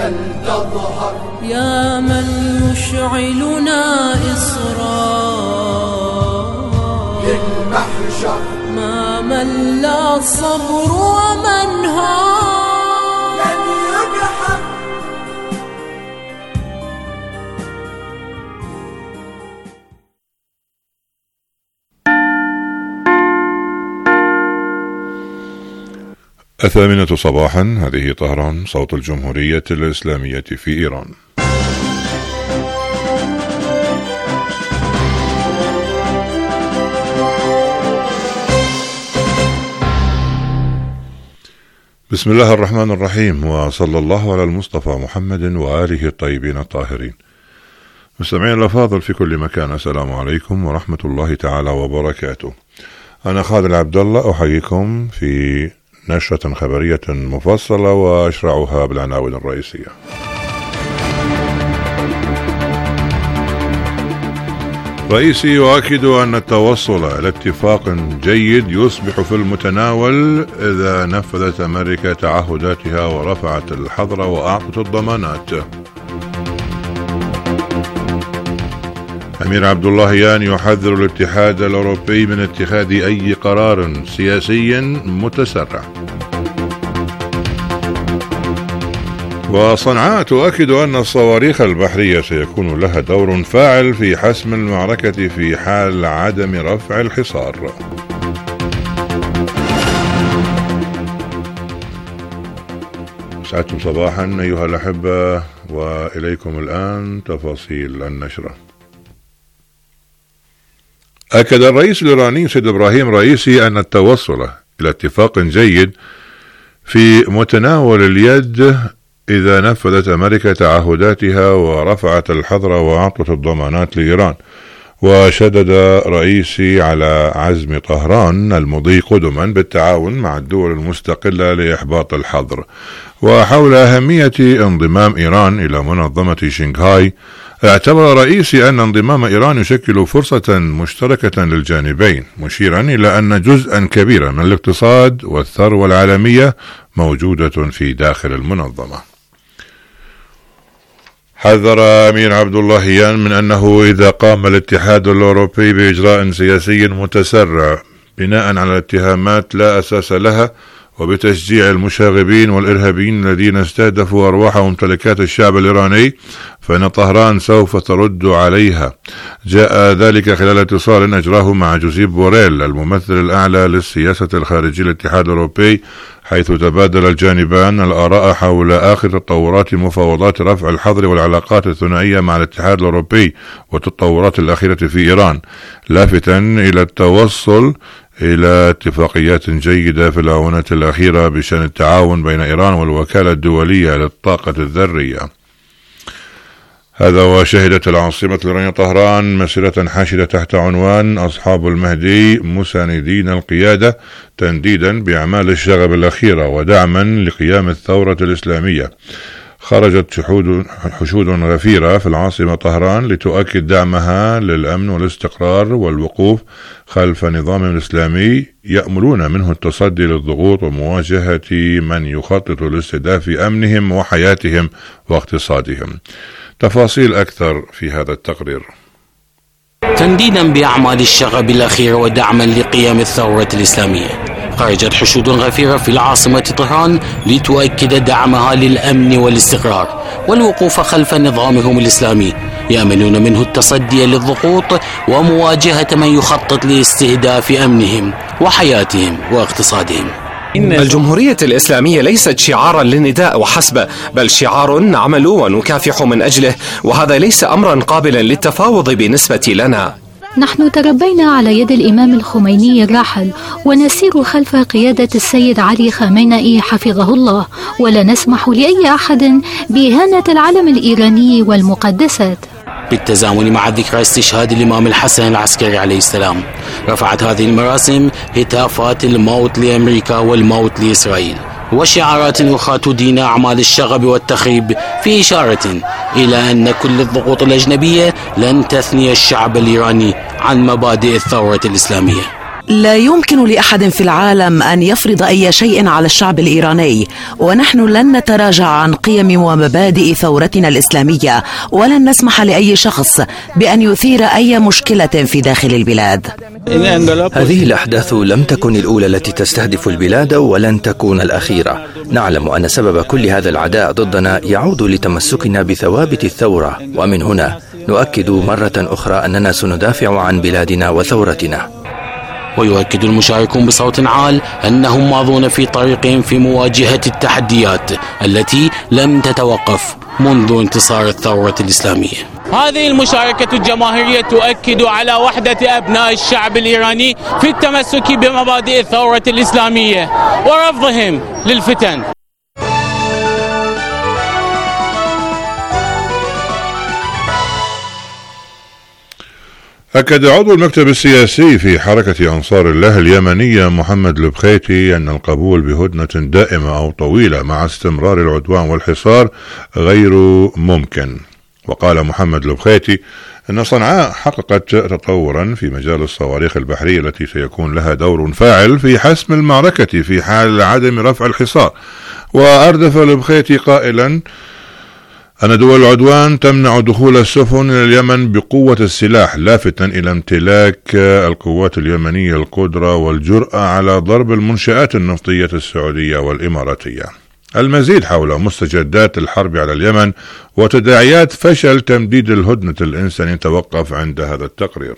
فلتظهر يا من يشعلنا إصرار للمحشر ما مل الصبر ومنهار لن يدحر. الثامنة صباحا، هذه طهران، صوت الجمهورية الإسلامية في إيران. بسم الله الرحمن الرحيم، وصلى الله على المصطفى محمد وآله الطيبين الطاهرين. مستمعين الأفاضل في كل مكان، السلام عليكم ورحمة الله تعالى وبركاته. أنا خالد عبد الله أحييكم في نشرة خبرية مفصلة وأشرعها بالعناوين الرئيسية. رئيسي يؤكد أن التوصل إلى اتفاق جيد يصبح في المتناول إذا نفذت أمريكا تعهداتها ورفعت الحظر وأعطت الضمانات. أمير عبد اللهيان يحذر الاتحاد الأوروبي من اتخاذ أي قرار سياسي متسرع. وصنعاء تؤكد أن الصواريخ البحرية سيكون لها دور فاعل في حسم المعركة في حال عدم رفع الحصار. سعدتم صباحا أيها الأحبة، وإليكم الآن تفاصيل النشرة. أكد الرئيس الإيراني سيد إبراهيم رئيسي أن التوصل إلى اتفاق جيد في متناول اليد إذا نفذت أمريكا تعهداتها ورفعت الحظر وأعطت الضمانات لإيران. وشدد رئيسي على عزم طهران المضي قدما بالتعاون مع الدول المستقلة لإحباط الحظر. وحول أهمية انضمام إيران إلى منظمة شنغهاي، اعتبر رئيسي أن انضمام إيران يشكل فرصة مشتركة للجانبين، مشيرا إلى أن جزءا كبيرا من الاقتصاد والثروة العالمية موجودة في داخل المنظمة. حذر أمير عبد اللهيان من أنه إذا قام الاتحاد الأوروبي بإجراء سياسي متسرع بناء على اتهامات لا أساس لها وبتشجيع المشاغبين والإرهابيين الذين استهدفوا أرواح وممتلكات الشعب الإيراني، فإن طهران سوف ترد عليها. جاء ذلك خلال اتصال أجراه مع جوزيف بوريل الممثل الأعلى للسياسة الخارجية للاتحاد الأوروبي، حيث تبادل الجانبان الآراء حول آخر تطورات مفاوضات رفع الحظر والعلاقات الثنائية مع الاتحاد الأوروبي والتطورات الأخيرة في إيران، لافتا إلى التوصل إلى اتفاقيات جيدة في الآونة الأخيرة بشأن التعاون بين إيران والوكالة الدولية للطاقة الذرية. هذا وشهدت العاصمة الإيرانية طهران مسيرة حاشدة تحت عنوان أصحاب المهدي مساندين القيادة، تنديدا بأعمال الشغب الأخيرة ودعما لقيام الثورة الإسلامية. خرجت حشود غفيرة في العاصمة طهران لتؤكد دعمها للأمن والاستقرار والوقوف خلف نظام إسلامي يأملون منه التصدي للضغوط ومواجهة من يخطط لاستهداف أمنهم وحياتهم واقتصادهم. تفاصيل أكثر في هذا التقرير. تنديدا بأعمال الشغب الأخيرة ودعما لقيام الثورة الإسلامية، خرجت حشود غفيرة في العاصمة طهران لتؤكد دعمها للأمن والاستقرار والوقوف خلف نظامهم الإسلامي، يأملون منه التصدي للضغوط ومواجهة من يخطط لاستهداف أمنهم وحياتهم واقتصادهم. الجمهورية الإسلامية ليست شعارا للنداء وحسب، بل شعار نعمل ونكافح من أجله، وهذا ليس أمرا قابلا للتفاوض بالنسبة لنا. نحن تربينا على يد الإمام الخميني الراحل، ونسير خلف قيادة السيد علي خامنئي حفظه الله، ولا نسمح لأي أحد بإهانة العلم الإيراني والمقدسات. بالتزامن مع ذكرى استشهاد الإمام الحسن العسكري عليه السلام، رفعت هذه المراسم هتافات الموت لأمريكا والموت لإسرائيل وشعارات أخرى تدين أعمال الشغب والتخريب، في إشارة إلى أن كل الضغوط الأجنبية لن تثني الشعب الإيراني عن مبادئ الثورة الإسلامية. لا يمكن لأحد في العالم أن يفرض أي شيء على الشعب الإيراني، ونحن لن نتراجع عن قيم ومبادئ ثورتنا الإسلامية، ولن نسمح لأي شخص بأن يثير أي مشكلة في داخل البلاد. هذه الأحداث لم تكن الأولى التي تستهدف البلاد ولن تكون الأخيرة. نعلم أن سبب كل هذا العداء ضدنا يعود لتمسكنا بثوابت الثورة، ومن هنا نؤكد مرة أخرى أننا سندافع عن بلادنا وثورتنا. ويؤكد المشاركون بصوت عال أنهم ماضون في طريقهم في مواجهة التحديات التي لم تتوقف منذ انتصار الثورة الإسلامية. هذه المشاركة الجماهيرية تؤكد على وحدة أبناء الشعب الإيراني في التمسك بمبادئ الثورة الإسلامية ورفضهم للفتن. أكد عضو المكتب السياسي في حركة أنصار الله اليمنية محمد البخيتي أن القبول بهدنة دائمة أو طويلة مع استمرار العدوان والحصار غير ممكن. وقال محمد البخيتي أن صنعاء حققت تطورا في مجال الصواريخ البحرية التي سيكون لها دور فاعل في حسم المعركة في حال عدم رفع الحصار. وأردف البخيتي قائلا أن دول العدوان تمنع دخول السفن إلى اليمن بقوة السلاح، لافتا إلى امتلاك القوات اليمنية القدرة والجرأة على ضرب المنشآت النفطية السعودية والإماراتية. المزيد حول مستجدات الحرب على اليمن وتداعيات فشل تمديد الهدنة الإنساني توقف عند هذا التقرير.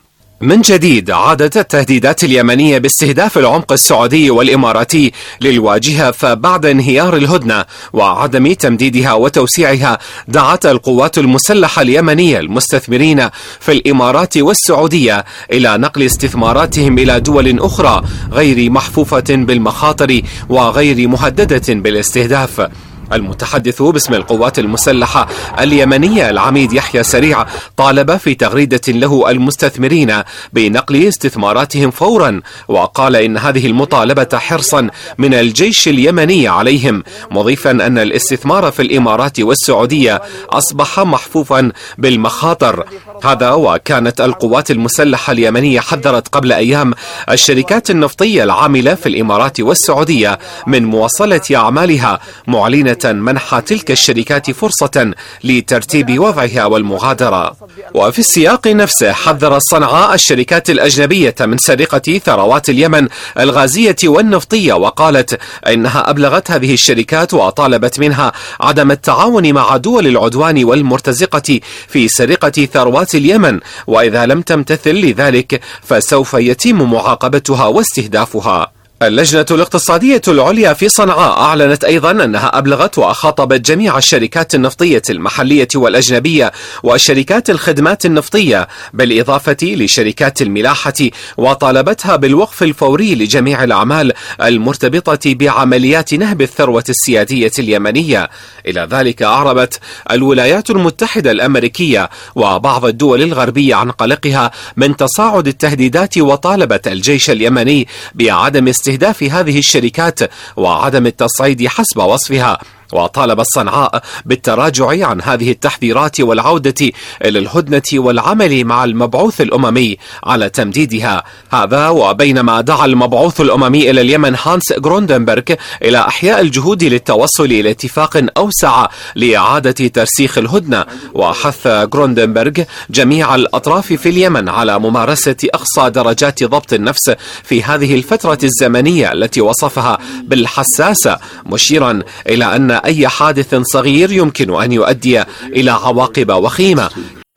من جديد عادت التهديدات اليمنية باستهداف العمق السعودي والإماراتي للواجهة، فبعد انهيار الهدنة وعدم تمديدها وتوسيعها دعت القوات المسلحة اليمنية المستثمرين في الإمارات والسعودية إلى نقل استثماراتهم إلى دول أخرى غير محفوفة بالمخاطر وغير مهددة بالاستهداف. المتحدث باسم القوات المسلحة اليمنية العميد يحيى سريع طالب في تغريدة له المستثمرين بنقل استثماراتهم فورا، وقال إن هذه المطالبة حرصا من الجيش اليمني عليهم، مضيفا أن الاستثمار في الإمارات والسعودية أصبح محفوفا بالمخاطر. هذا وكانت القوات المسلحة اليمنية حذرت قبل أيام الشركات النفطية العاملة في الإمارات والسعودية من مواصلة أعمالها، معلنة منح تلك الشركات فرصة لترتيب وضعها والمغادرة. وفي السياق نفسه حذر صنعاء الشركات الأجنبية من سرقة ثروات اليمن الغازية والنفطية، وقالت إنها أبلغت هذه الشركات وطالبت منها عدم التعاون مع دول العدوان والمرتزقة في سرقة ثروات اليمن، وإذا لم تمتثل لذلك فسوف يتم معاقبتها واستهدافها. اللجنة الاقتصادية العليا في صنعاء أعلنت أيضا أنها أبلغت وخاطبت جميع الشركات النفطية المحلية والأجنبية وشركات الخدمات النفطية بالإضافة لشركات الملاحة، وطالبتها بالوقف الفوري لجميع الأعمال المرتبطة بعمليات نهب الثروة السيادية اليمنية. إلى ذلك أعربت الولايات المتحدة الأمريكية وبعض الدول الغربية عن قلقها من تصاعد التهديدات، وطالبت الجيش اليمني بعدم استهداف هذه الشركات وعدم التصعيد حسب وصفها، وطالب صنعاء بالتراجع عن هذه التحذيرات والعودة إلى الهدنة والعمل مع المبعوث الأممي على تمديدها. هذا وبينما دعا المبعوث الأممي إلى اليمن هانس غروندنبرغ إلى إحياء الجهود للتوصل إلى اتفاق أوسع لإعادة ترسيخ الهدنة، وحث غروندنبرغ جميع الأطراف في اليمن على ممارسة أقصى درجات ضبط النفس في هذه الفترة الزمنية التي وصفها بالحساسة، مشيرا إلى أن أي حادث صغير يمكن أن يؤدي إلى عواقب وخيمة.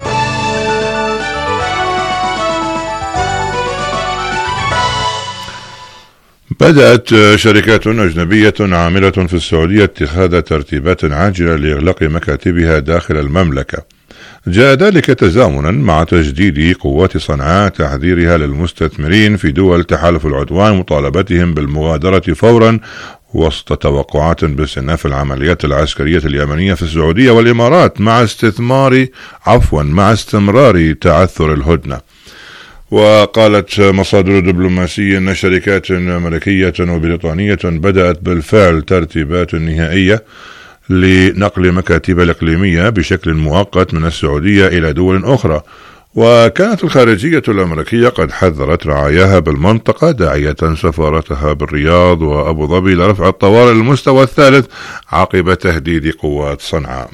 بدأت شركات أجنبية عاملة في السعودية اتخاذ ترتيبات عاجلة لإغلاق مكاتبها داخل المملكة. جاء ذلك تزامنا مع تجديد قوات صنعاء تحذيرها للمستثمرين في دول تحالف العدوان مطالبتهم بالمغادرة فورا وسط توقعات باستئناف العمليات العسكرية اليمنية في السعودية والإمارات مع استمرار تعثر الهدنة. وقالت مصادر دبلوماسية أن شركات أمريكية وبريطانية بدأت بالفعل ترتيبات نهائية لنقل مكاتب الإقليمية بشكل مؤقت من السعودية إلى دول أخرى، وكانت الخارجية الأمريكية قد حذرت رعاياها بالمنطقة داعية سفارتها بالرياض وأبو ظبي لرفع الطوارئ للمستوى الثالث عقب تهديد قوات صنعاء.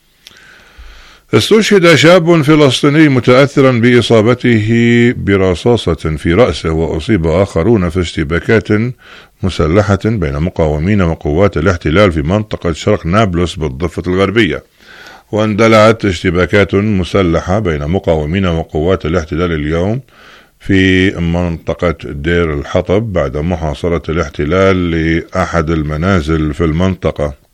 استشهد شاب فلسطيني متأثرا بإصابته برصاصة في رأسه، وأصيب آخرون في اشتباكات مسلحة بين مقاومين وقوات الاحتلال في منطقة شرق نابلس بالضفة الغربية. واندلعت اشتباكات مسلحة بين مقاومين وقوات الاحتلال اليوم في منطقة دير الحطب بعد محاصرة الاحتلال لأحد المنازل في المنطقة.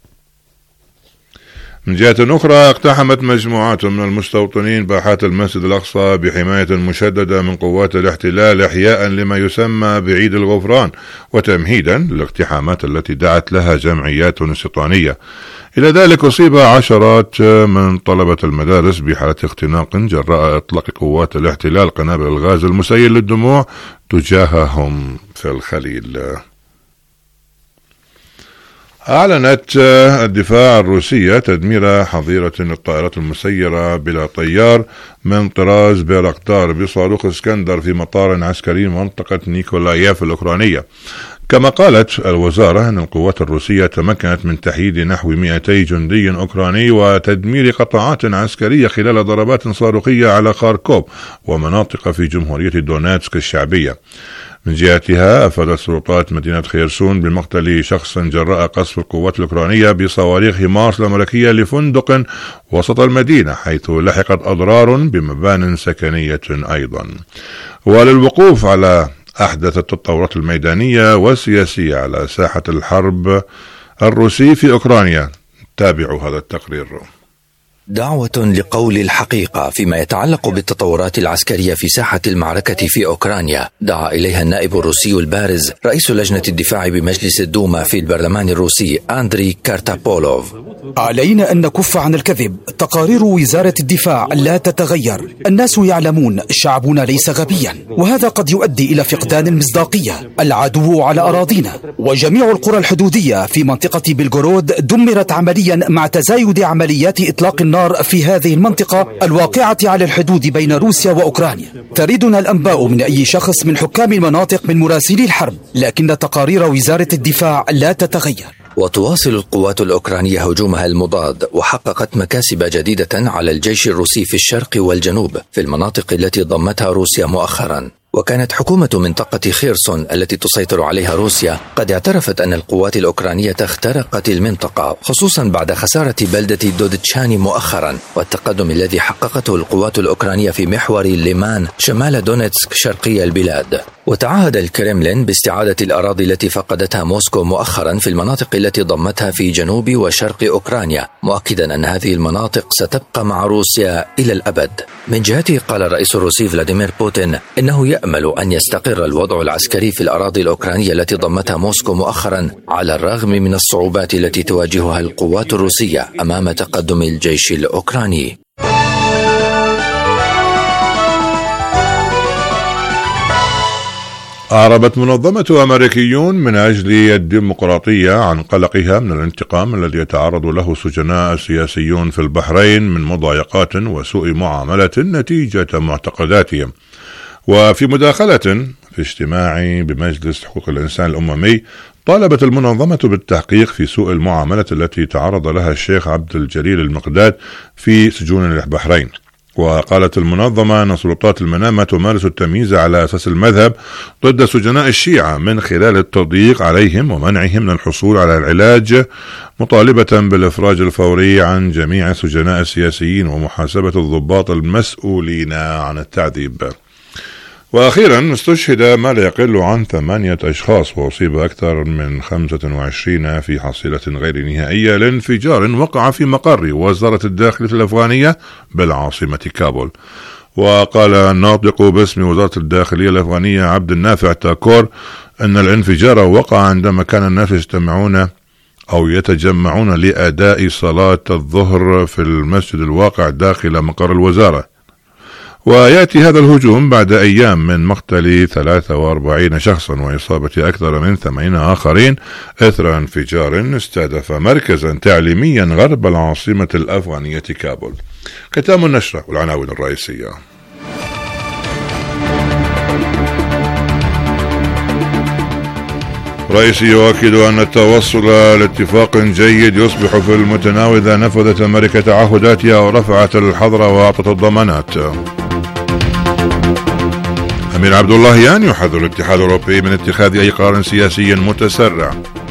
من جهة أخرى، اقتحمت مجموعات من المستوطنين باحات المسجد الأقصى بحماية مشددة من قوات الاحتلال إحياء لما يسمى بعيد الغفران وتمهيدا للاقتحامات التي دعت لها جمعيات استيطانية. إلى ذلك أصيب عشرات من طلبة المدارس بحالة اختناق جراء إطلاق قوات الاحتلال قنابل الغاز المسيل للدموع تجاههم في الخليل. أعلنت الدفاع الروسية تدمير حظيرة الطائرات المسيرة بلا طيار من طراز بيرقدار بصاروخ اسكندر في مطار عسكري منطقة نيكولايف الأوكرانية. كما قالت الوزارة أن القوات الروسية تمكنت من تحييد نحو 200 جندي أوكراني وتدمير قطاعات عسكرية خلال ضربات صاروخية على خاركوف ومناطق في جمهورية دونيتسك الشعبية. من جهتها أفادت سلطات مدينة خيرسون بمقتل شخص جراء قصف القوات الأوكرانية بصواريخ هيمارس الأمريكية لفندق وسط المدينة، حيث لحقت أضرار بمبان سكنية أيضا. وللوقوف على أحدث التطورات الميدانية والسياسية على ساحة الحرب الروسي في أوكرانيا، تابعوا هذا التقرير. دعوة لقول الحقيقة فيما يتعلق بالتطورات العسكرية في ساحة المعركة في أوكرانيا دعا إليها النائب الروسي البارز رئيس لجنة الدفاع بمجلس الدوما في البرلمان الروسي أندري كارتابولوف. علينا أن نكف عن الكذب. تقارير وزارة الدفاع لا تتغير. الناس يعلمون شعبنا ليس غبيا، وهذا قد يؤدي إلى فقدان المصداقية. العدو على أراضينا، وجميع القرى الحدودية في منطقة بلغورود دمرت عمليا مع تزايد عمليات إطلاق النار في هذه المنطقة الواقعة على الحدود بين روسيا وأوكرانيا. تريدنا الأنباء من أي شخص من حكام المناطق من مراسلي الحرب، لكن تقارير وزارة الدفاع لا تتغير. وتواصل القوات الأوكرانية هجومها المضاد، وحققت مكاسب جديدة على الجيش الروسي في الشرق والجنوب في المناطق التي ضمتها روسيا مؤخرا. وكانت حكومة منطقة خيرسون التي تسيطر عليها روسيا قد اعترفت أن القوات الأوكرانية اخترقت المنطقة، خصوصا بعد خسارة بلدة دودتشاني مؤخرا والتقدم الذي حققته القوات الأوكرانية في محور ليمان شمال دونيتسك شرقي البلاد. وتعهد الكرملين باستعادة الأراضي التي فقدتها موسكو مؤخرا في المناطق التي ضمتها في جنوب وشرق أوكرانيا، مؤكدا أن هذه المناطق ستبقى مع روسيا إلى الأبد. من جهته قال الرئيس الروسي فلاديمير بوتين إنه يأمل أن يستقر الوضع العسكري في الأراضي الأوكرانية التي ضمتها موسكو مؤخرا على الرغم من الصعوبات التي تواجهها القوات الروسية أمام تقدم الجيش الأوكراني. أعربت منظمة أمريكيون من أجل الديمقراطية عن قلقها من الانتقام الذي يتعرض له سجناء سياسيون في البحرين من مضايقات وسوء معاملة نتيجة معتقداتهم. وفي مداخلة في اجتماع بمجلس حقوق الإنسان الأممي، طالبت المنظمة بالتحقيق في سوء المعاملة التي تعرض لها الشيخ عبد الجليل المقداد في سجون البحرين. وقالت المنظمة أن سلطات المنامة تمارس التمييز على أساس المذهب ضد سجناء الشيعة من خلال التضييق عليهم ومنعهم من الحصول على العلاج، مطالبة بالإفراج الفوري عن جميع السجناء السياسيين ومحاسبة الضباط المسؤولين عن التعذيب. وأخيرا استشهد ما لا يقل عن 8 أشخاص وأصيب أكثر من 25 في حصيلة غير نهائية لانفجار وقع في مقر وزارة الداخلية الأفغانية بالعاصمة كابول. وقال الناطق باسم وزارة الداخلية الأفغانية عبد النافع تاكور أن الانفجار وقع عندما كان الناس يجتمعون أو يتجمعون لأداء صلاة الظهر في المسجد الواقع داخل مقر الوزارة. ويأتي هذا الهجوم بعد أيام من مقتل 43 شخصا وإصابة أكثر من 80 آخرين إثر انفجار استهدف مركزا تعليميا غرب العاصمة الأفغانية كابول. ختام النشرة والعناوين الرئيسية. رئيسي يؤكد أن التوصل لاتفاق جيد يصبح في المتناول إذا نفذت أمريكا تعهداتها ورفعت الحظر وأعطت الضمانات. أمير عبد اللهيان يحذر الاتحاد الأوروبي من اتخاذ أي قرار سياسي متسرع.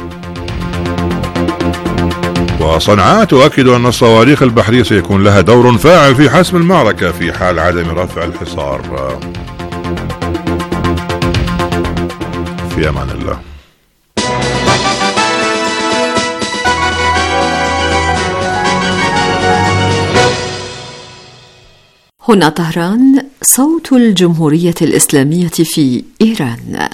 وصنعاء تؤكد أن الصواريخ البحرية سيكون لها دور فاعل في حسم المعركة في حال عدم رفع الحصار. في أمان الله. هنا طهران، صوت الجمهورية الإسلامية في إيران.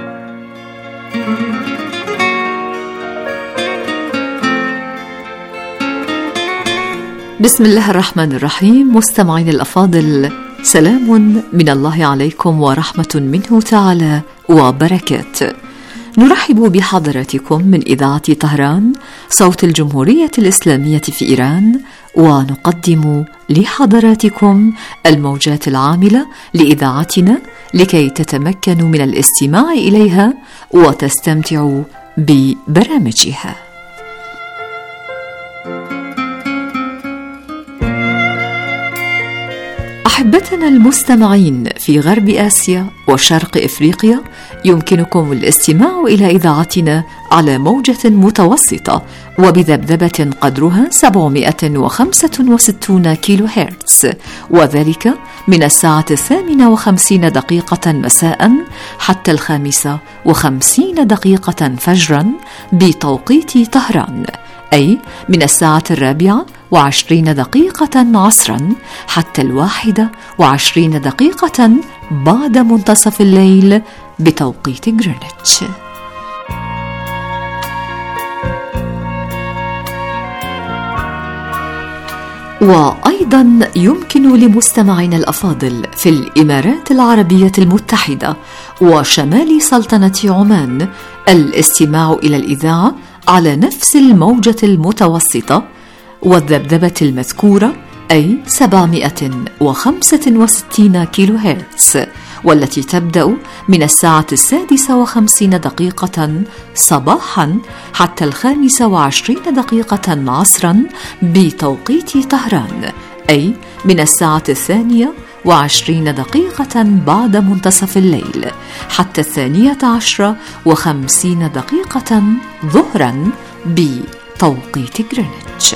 بسم الله الرحمن الرحيم. مستمعين الأفاضل، سلام من الله عليكم ورحمة منه تعالى وبركاته. نرحب بحضراتكم من إذاعة طهران، صوت الجمهورية الإسلامية في إيران، ونقدم لحضراتكم الموجات العاملة لإذاعتنا لكي تتمكنوا من الاستماع إليها وتستمتعوا ببرامجها. أحبتنا المستمعين في غرب آسيا وشرق إفريقيا، يمكنكم الاستماع إلى إذاعتنا على موجة متوسطة وبذبذبة قدرها 765 كيلو هرتز، وذلك من الساعة 58 مساء حتى 55 فجرا بتوقيت طهران، أي من الساعة 24 عصرا حتى 21 بعد منتصف الليل بتوقيت غرينتش. وأيضا يمكن لمستمعينا الأفاضل في الإمارات العربية المتحدة وشمال سلطنة عمان الاستماع إلى الإذاعة على نفس الموجة المتوسطة والذبذبة المذكورة، أي 765 كيلو هرتز، والتي تبدأ من الساعة 56 صباحا حتى 25 عصرا بتوقيت طهران، أي من الساعة 22 بعد منتصف الليل حتى 12:50 ظهرا بتوقيت غرينتش.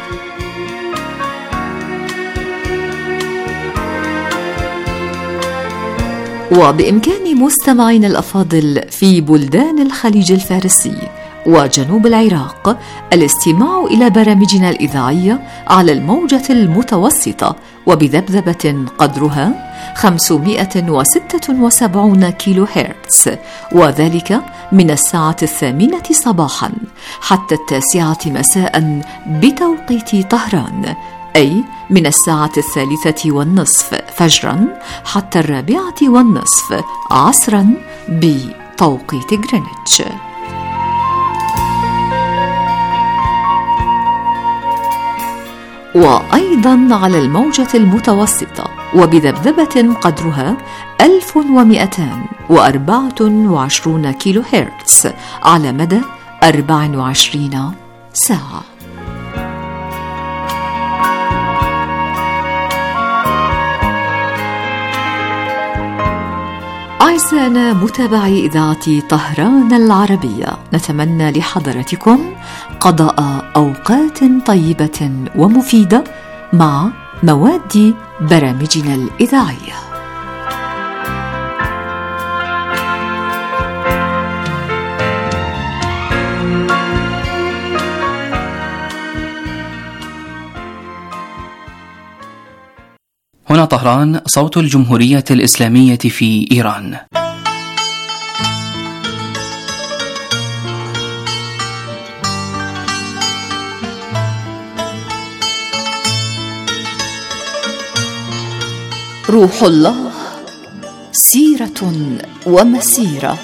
وبإمكان مستمعين الأفاضل في بلدان الخليج الفارسي وجنوب العراق الاستماع إلى برامجنا الإذاعية على الموجة المتوسطة وبذبذبة قدرها 576 كيلو هرتز، وذلك من الساعة 8 صباحا حتى 9 مساء بتوقيت طهران، أي من الساعة 3:30 فجرا حتى 4:30 عصرا بتوقيت غرينتش. وأيضا على الموجة المتوسطة وبذبذبة قدرها 1224 كيلو هرتز على مدى 24 ساعة. أعزائنا متابعي إذاعة طهران العربية، نتمنى لحضراتكم قضاء أوقات طيبة ومفيدة مع مواد برامجنا الإذاعية. هنا طهران، صوت الجمهورية الإسلامية في إيران. روح الله سيرة ومسيرة.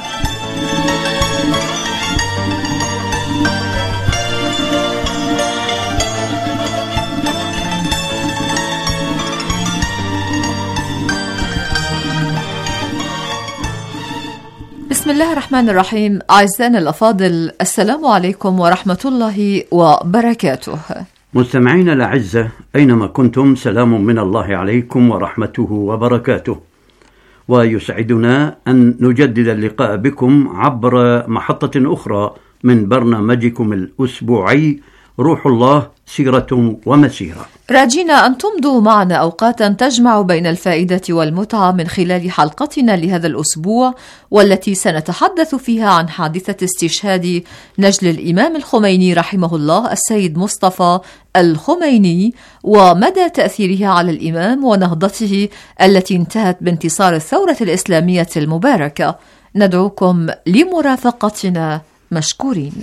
بسم الله الرحمن الرحيم. أعزائنا الأفاضل، السلام عليكم ورحمة الله وبركاته. مستمعينا الأعزة أينما كنتم، سلام من الله عليكم ورحمته وبركاته، ويسعدنا أن نجدد اللقاء بكم عبر محطة أخرى من برنامجكم الأسبوعي روح الله سيرة ومسيرة، راجينا أن تمضوا معنا أوقاتا تجمع بين الفائدة والمتعة من خلال حلقتنا لهذا الأسبوع، والتي سنتحدث فيها عن حادثة استشهاد نجل الإمام الخميني رحمه الله السيد مصطفى الخميني، ومدى تأثيرها على الإمام ونهضته التي انتهت بانتصار الثورة الإسلامية المباركة. ندعوكم لمرافقتنا مشكورين.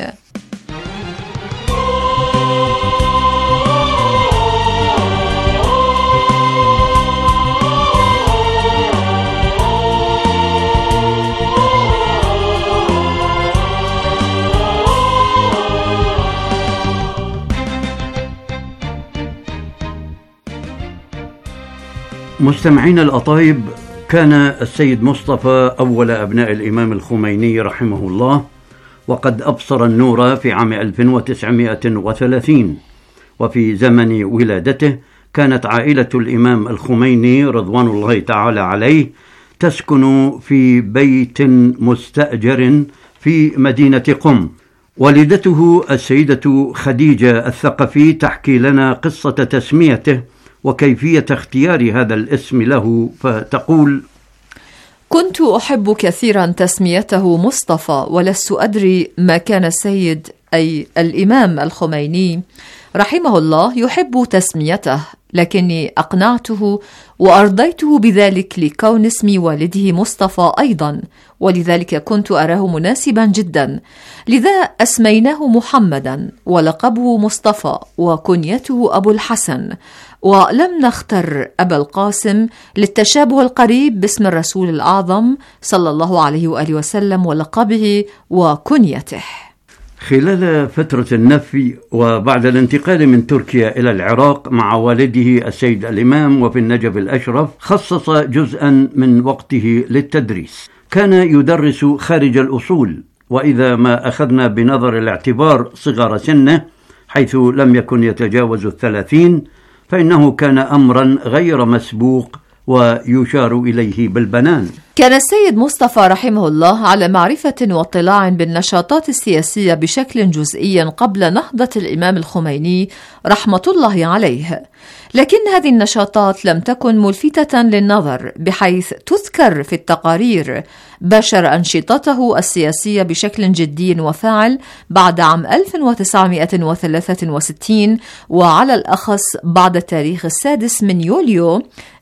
مستمعين الأطايب، كان السيد مصطفى أول أبناء الإمام الخميني رحمه الله، وقد أبصر النور في عام 1930. وفي زمن ولادته كانت عائلة الإمام الخميني رضوان الله تعالى عليه تسكن في بيت مستأجر في مدينة قم. والدته السيدة خديجة الثقفي تحكي لنا قصة تسميته وكيفية اختيار هذا الاسم له، فتقول: كنت أحب كثيرا تسميته مصطفى، ولست أدري ما كان السيد أي الإمام الخميني رحمه الله يحب تسميته، لكني أقنعته وأرضيته بذلك لكون اسم والده مصطفى أيضا، ولذلك كنت أراه مناسبا جدا. لذا أسميناه محمدا، ولقبه مصطفى، وكنيته أبو الحسن، ولم نختر أبا القاسم للتشابه القريب باسم الرسول الأعظم صلى الله عليه وآله وسلم ولقبه وكنيته. خلال فترة النفي وبعد الانتقال من تركيا إلى العراق مع والده السيد الإمام وفي النجف الأشرف، خصص جزءا من وقته للتدريس. كان يدرس خارج الأصول، وإذا ما أخذنا بنظر الاعتبار صغر سنه حيث لم يكن يتجاوز 30، فإنه كان أمرا غير مسبوق ويشار إليه بالبنان. كان السيد مصطفى رحمه الله على معرفة واطلاع بالنشاطات السياسية بشكل جزئي قبل نهضة الإمام الخميني رحمة الله عليه، لكن هذه النشاطات لم تكن ملفتة للنظر بحيث تذكر في التقارير. باشر أنشطته السياسية بشكل جدي وفاعل بعد عام 1963، وعلى الأخص بعد تاريخ 6 يوليو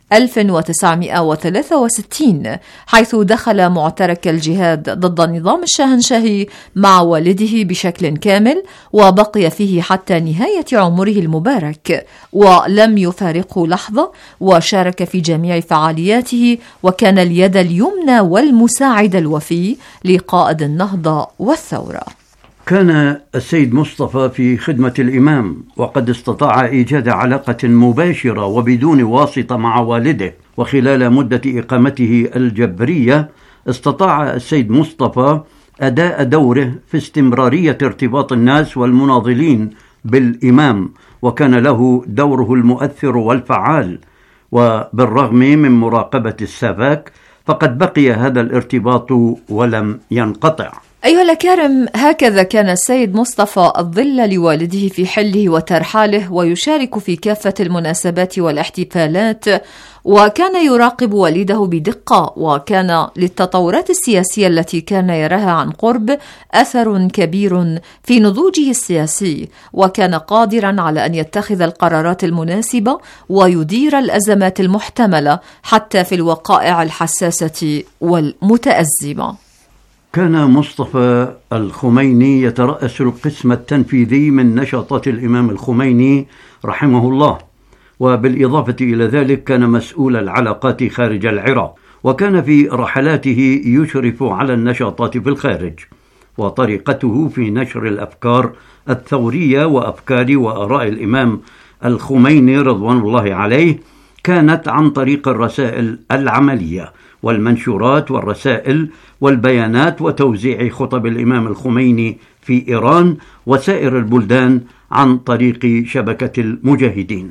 1963، حيث دخل معترك الجهاد ضد النظام الشاهنشاهي مع والده بشكل كامل، وبقي فيه حتى نهاية عمره المبارك، ولم يفارقه لحظة، وشارك في جميع فعالياته، وكان اليد اليمنى والمساعد الوفي لقائد النهضة والثورة. كان السيد مصطفى في خدمة الإمام، وقد استطاع إيجاد علاقة مباشرة وبدون واسطة مع والده. وخلال مدة إقامته الجبرية استطاع السيد مصطفى أداء دوره في استمرارية ارتباط الناس والمناضلين بالإمام، وكان له دوره المؤثر والفعال. وبالرغم من مراقبة السافاك فقد بقي هذا الارتباط ولم ينقطع. أيها الأكارم، هكذا كان السيد مصطفى الظل لوالده في حله وترحاله، ويشارك في كافة المناسبات والاحتفالات، وكان يراقب والده بدقة، وكان للتطورات السياسية التي كان يراها عن قرب أثر كبير في نضوجه السياسي، وكان قادرا على أن يتخذ القرارات المناسبة ويدير الأزمات المحتملة حتى في الوقائع الحساسة والمتأزمة. كان مصطفى الخميني يترأس القسم التنفيذي من نشاطات الإمام الخميني رحمه الله، وبالإضافة إلى ذلك كان مسؤول العلاقات خارج العراق، وكان في رحلاته يشرف على النشاطات في الخارج. وطريقته في نشر الأفكار الثورية وأفكار وآراء الإمام الخميني رضوان الله عليه كانت عن طريق الرسائل العملية، والمنشورات والرسائل والبيانات وتوزيع خطب الإمام الخميني في إيران وسائر البلدان عن طريق شبكة المجاهدين.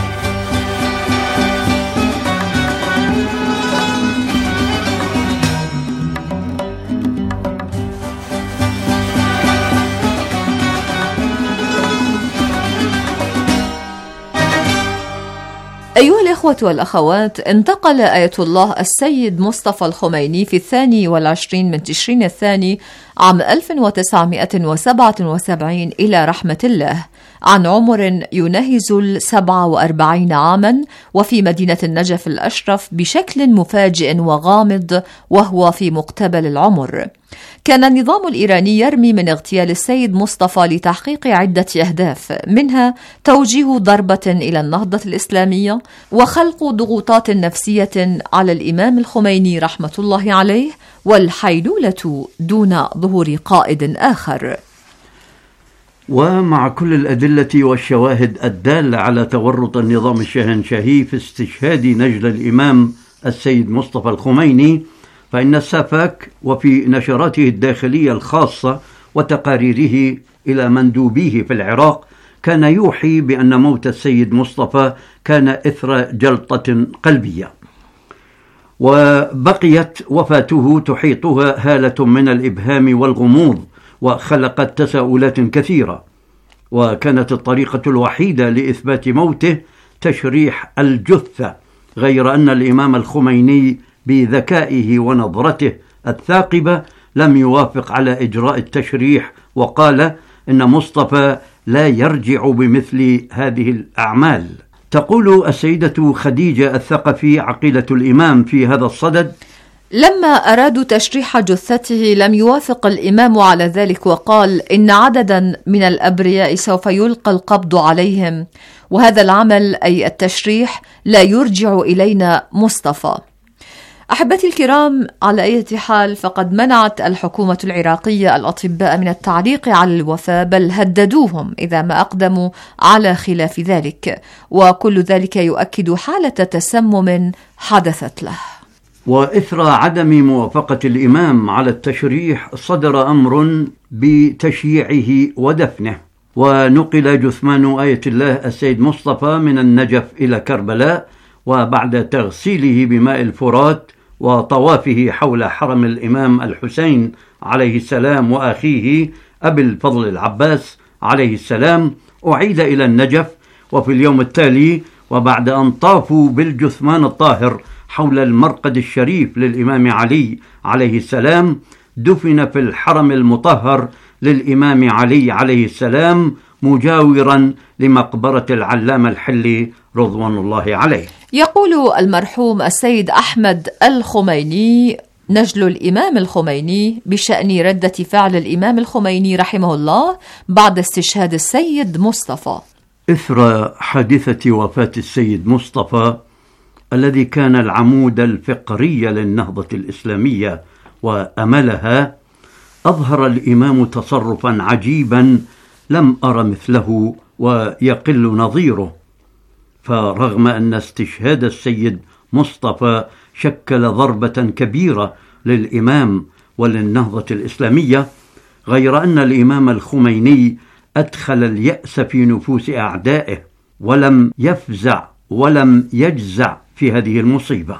أيها الإخوة والأخوات، انتقل آية الله السيد مصطفى الخميني في 22 من تشرين الثاني عام 1977 إلى رحمة الله عن عمر يناهز 47 عاما، وفي مدينة النجف الأشرف بشكل مفاجئ وغامض وهو في مقتبل العمر. كان النظام الإيراني يرمي من اغتيال السيد مصطفى لتحقيق عدة أهداف، منها توجيه ضربة إلى النهضة الإسلامية وخلق ضغوطات نفسية على الإمام الخميني رحمة الله عليه، والحيلولة دون ظهور قائد آخر. ومع كل الأدلة والشواهد الدالة على تورط النظام الشاهنشاهي في استشهاد نجل الإمام السيد مصطفى الخميني، فإن السافاك وفي نشراته الداخلية الخاصة وتقاريره إلى مندوبيه في العراق كان يوحي بأن موت السيد مصطفى كان إثر جلطة قلبية، وبقيت وفاته تحيطها هالة من الإبهام والغموض وخلقت تساؤلات كثيرة. وكانت الطريقة الوحيدة لإثبات موته تشريح الجثة، غير أن الإمام الخميني بذكائه ونظرته الثاقبة لم يوافق على إجراء التشريح، وقال إن مصطفى لا يرجع بمثل هذه الأعمال. تقول السيدة خديجة الثقفي عقيلة الإمام في هذا الصدد: لما أرادوا تشريح جثته لم يوافق الإمام على ذلك، وقال إن عددا من الأبرياء سوف يلقى القبض عليهم، وهذا العمل أي التشريح لا يرجع إلينا مصطفى. أحبتي الكرام، على أي حال فقد منعت الحكومة العراقية الأطباء من التعليق على الوفاة، بل هددوهم إذا ما أقدموا على خلاف ذلك، وكل ذلك يؤكد حالة تسمم حدثت له. وإثر عدم موافقة الإمام على التشريح صدر أمر بتشييعه ودفنه، ونقل جثمان آية الله السيد مصطفى من النجف إلى كربلاء، وبعد تغسيله بماء الفرات وطوافه حول حرم الإمام الحسين عليه السلام وأخيه أبي الفضل العباس عليه السلام أعيد إلى النجف. وفي اليوم التالي وبعد أن طافوا بالجثمان الطاهر حول المرقد الشريف للإمام علي عليه السلام، دفن في الحرم المطهر للإمام علي عليه السلام مجاورا لمقبرة العلامة الحلي رضوان الله عليه. يقول المرحوم السيد أحمد الخميني نجل الإمام الخميني بشأن ردة فعل الإمام الخميني رحمه الله بعد استشهاد السيد مصطفى: إثر حادثة وفاة السيد مصطفى الذي كان العمود الفقري للنهضة الإسلامية وأملها، أظهر الإمام تصرفا عجيبا لم أر مثله ويقل نظيره. فرغم أن استشهاد السيد مصطفى شكل ضربة كبيرة للإمام وللنهضة الإسلامية، غير أن الإمام الخميني أدخل اليأس في نفوس أعدائه، ولم يفزع ولم يجزع في هذه المصيبة،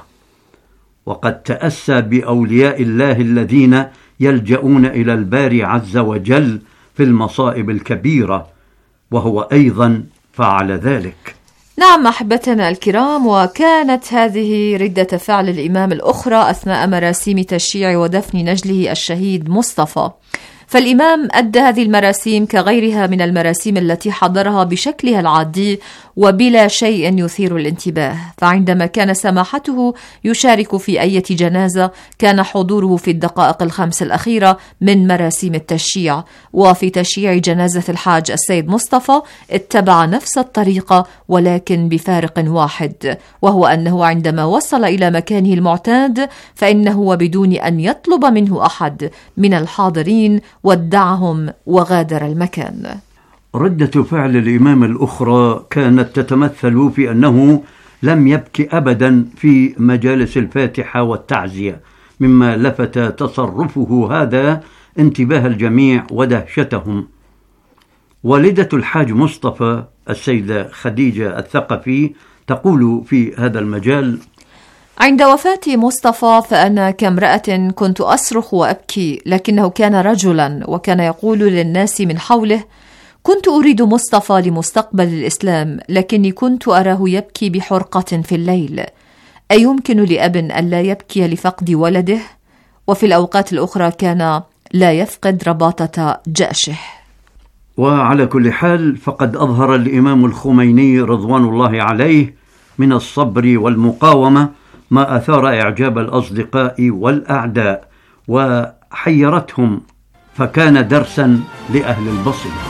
وقد تأسى بأولياء الله الذين يلجؤون إلى الباري عز وجل في المصائب الكبيرة، وهو أيضا فعل ذلك. نعم أحبتنا الكرام، وكانت هذه ردة فعل الإمام الأخرى أثناء مراسيم تشييع ودفن نجله الشهيد مصطفى. فالإمام أدى هذه المراسيم كغيرها من المراسيم التي حضرها بشكلها العادي وبلا شيء يثير الانتباه، فعندما كان سماحته يشارك في أي جنازة كان حضوره في الدقائق الخمس الأخيرة من مراسيم التشييع. وفي تشييع جنازة الحاج السيد مصطفى اتبع نفس الطريقة، ولكن بفارق واحد، وهو أنه عندما وصل إلى مكانه المعتاد فإنه وبدون أن يطلب منه أحد من الحاضرين ودعهم وغادر المكان. ردة فعل الإمام الأخرى كانت تتمثل في أنه لم يبكي أبدا في مجالس الفاتحة والتعزية، مما لفت تصرفه هذا انتباه الجميع ودهشتهم. والدة الحاج مصطفى السيدة خديجة الثقفي تقول في هذا المجال: عند وفاة مصطفى فأنا كامرأة كنت أصرخ وأبكي، لكنه كان رجلا وكان يقول للناس من حوله: كنت أريد مصطفى لمستقبل الإسلام، لكني كنت أراه يبكي بحرقة في الليل. أيمكن لأب ألا يبكي لفقد ولده؟ وفي الأوقات الأخرى كان لا يفقد رباطة جأشه. وعلى كل حال فقد أظهر الإمام الخميني رضوان الله عليه من الصبر والمقاومة ما أثار إعجاب الأصدقاء والأعداء وحيرتهم، فكان درسا لأهل البصرة.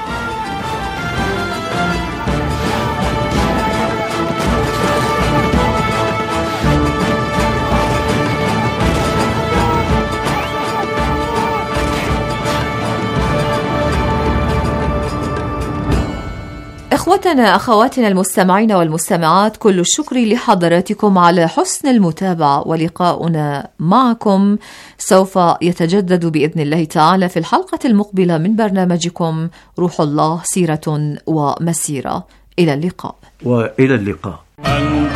إخوتنا أخواتنا المستمعين والمستمعات، كل الشكر لحضراتكم على حسن المتابعة، ولقاؤنا معكم سوف يتجدد بإذن الله تعالى في الحلقة المقبلة من برنامجكم روح الله سيرة ومسيرة. إلى اللقاء. وإلى اللقاء. أنت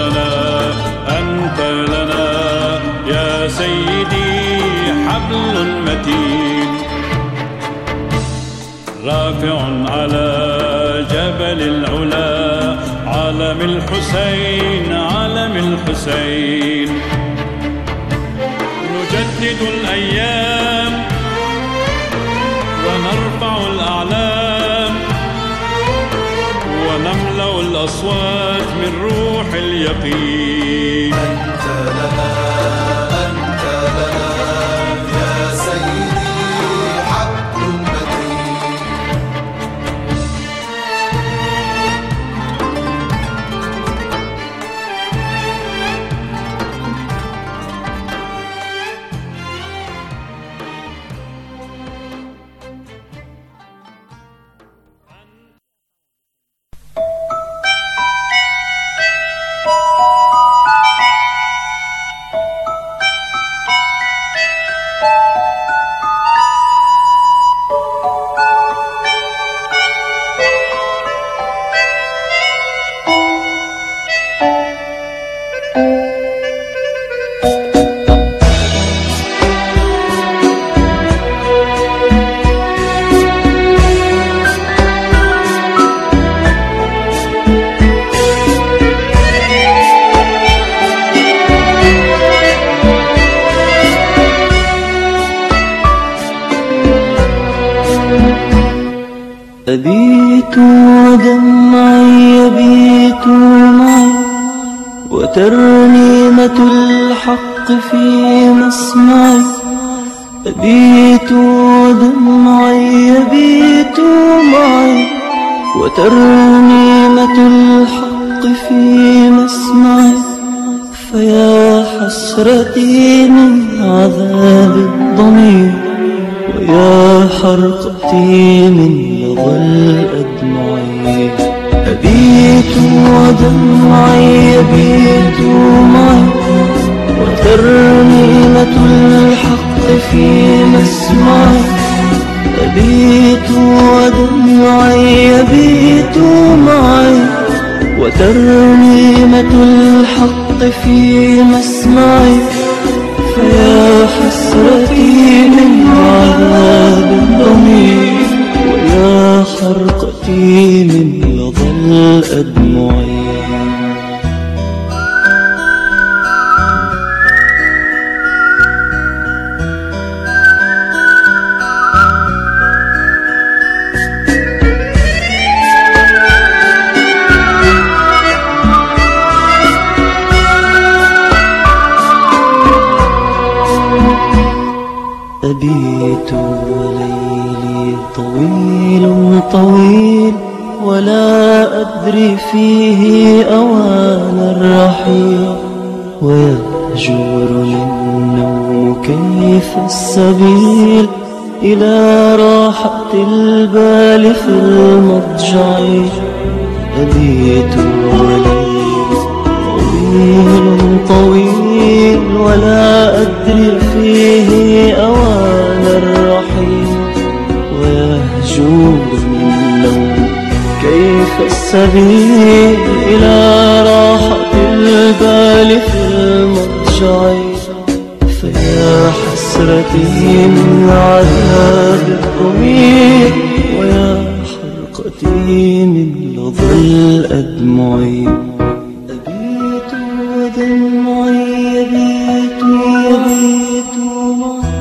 لنا يا سيدي حبل متين رافع على جبل العلا، علم الحسين علم الحسين. نجدد الأيام ونرفع الأعلام، ونملأ الأصوات من روح اليقين. أنت لنا يا سيدي حبل متين. أبيت ودمعي يبيت معي، وترنيمة الحق في مسمعي. أبيت ودمعي يبيت معي، وترنيمة الحق في مسمعي. فيا حسرتي من عذاب الضمير، ويا حرقتي من لظى الأدمع. أبيت ودمعي يبيت معي، وترنيمة الحق في مسمعي. أبيت ودمعي يبيت معي، وترنيمة الحق في مسمعي. فيا حسرتي من عذاب الضمير، ويا حرقتي من لظى الأدمع. أبيت وليلي طويل طويل، ولا أدري فيه أوان الرحيل. ويهجرني النوم كيف السبيل إلى راحة البال في المضجع. أبيت وليلي طويل طويل ولا أدري فيه أوان الرحيل ويهجوني النوم كيف السبيل إلى راحة البال في المضجع فيا حسرتي من عذاب الضمير ويا حرقتي من لظى الأدمع أبيت ودمعي يبيت يبيت معي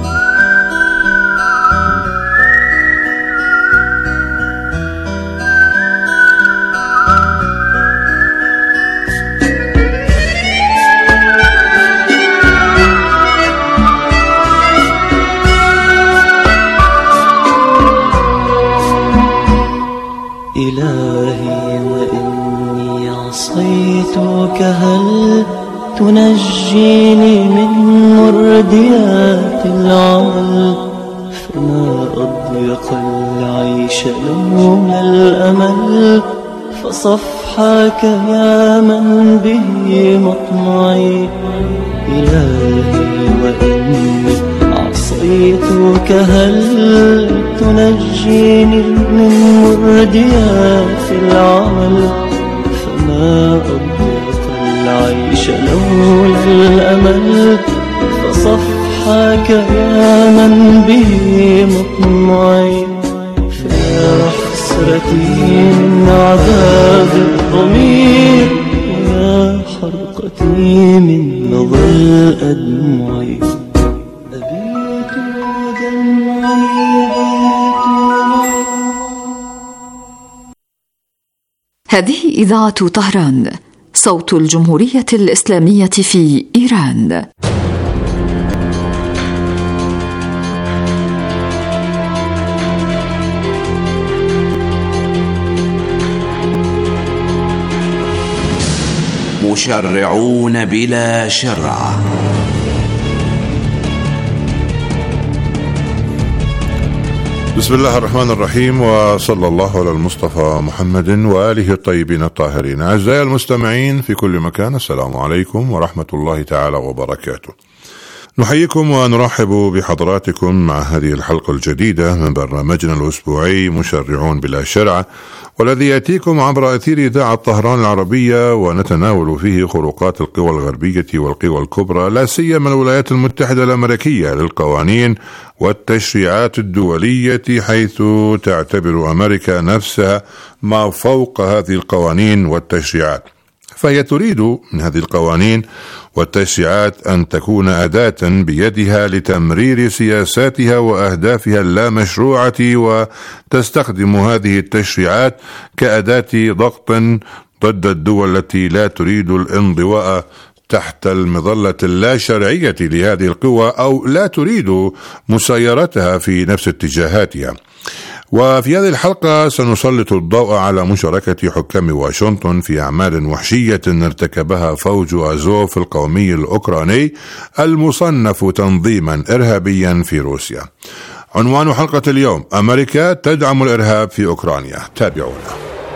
إلهي وإني عصيتك هل تنجيني من مرديات العمل فما أضيق العيش لولا الأمل فصفحك يا من به مطمعي إلهي وإني عصيتك هل تنجيني من مرديات العمل فما أضيق العيش لولا الأمل فصفحك يا من به مطمعي فيا حسرتي من عذاب الضمير ويا حرقتي من لظى الأدمع هذه إذاعة طهران صوت الجمهورية الإسلامية في إيران. مشرعون بلا شرع. بسم الله الرحمن الرحيم، وصلى الله على المصطفى محمد وآله الطيبين الطاهرين. أعزائي المستمعين في كل مكان، السلام عليكم ورحمة الله تعالى وبركاته. نحييكم ونرحب بحضراتكم مع هذه الحلقة الجديدة من برنامجنا الأسبوعي مشرعون بلا شرع، والذي يأتيكم عبر أثير إذاعة طهران العربية، ونتناول فيه خروقات القوى الغربية والقوى الكبرى، لا سيما الولايات المتحدة الأمريكية، للقوانين والتشريعات الدولية، حيث تعتبر أمريكا نفسها ما فوق هذه القوانين والتشريعات. فهي تريد من هذه القوانين والتشريعات أن تكون أداة بيدها لتمرير سياساتها وأهدافها اللامشروعة، وتستخدم هذه التشريعات كأداة ضغط ضد الدول التي لا تريد الانضواء تحت المظلة اللا شرعية لهذه القوى، أو لا تريد مسايرتها في نفس اتجاهاتها. وفي هذه الحلقة سنسلط الضوء على مشاركة حكام واشنطن في أعمال وحشية ارتكبها فوج أزوف القومي الأوكراني المصنف تنظيما إرهابيا في روسيا. عنوان حلقة اليوم: أمريكا تدعم الإرهاب في أوكرانيا. تابعونا.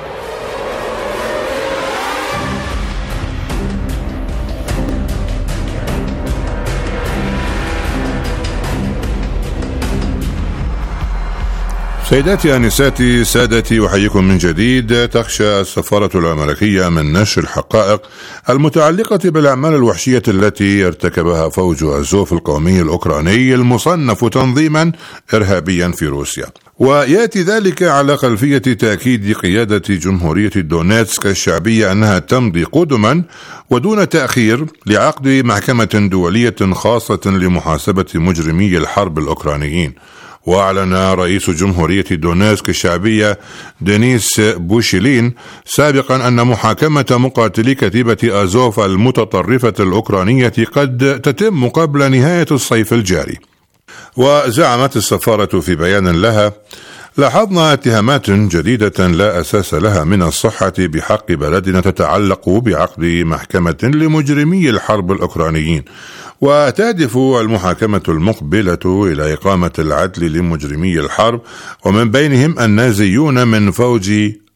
سيداتي آنساتي سادتي، أحييكم من جديد. تخشى السفارة الأمريكية من نشر الحقائق المتعلقة بالأعمال الوحشية التي ارتكبها فوج أزوف القومي الأوكراني المصنف تنظيما إرهابيا في روسيا، ويأتي ذلك على خلفية تأكيد قيادة جمهورية دونيتسك الشعبية أنها تمضي قدما ودون تأخير لعقد محكمة دولية خاصة لمحاسبة مجرمي الحرب الأوكرانيين. وأعلن رئيس جمهورية دونيتسك الشعبية دينيس بوشيلين سابقا أن محاكمة مقاتلي كتيبة أزوف المتطرفة الأوكرانية قد تتم قبل نهاية الصيف الجاري. وزعمت السفارة في بيان لها: لاحظنا اتهامات جديدة لا أساس لها من الصحة بحق بلدنا تتعلق بعقد محكمة لمجرمي الحرب الأوكرانيين، وتهدف المحاكمة المقبلة إلى إقامة العدل لمجرمي الحرب، ومن بينهم النازيون من فوج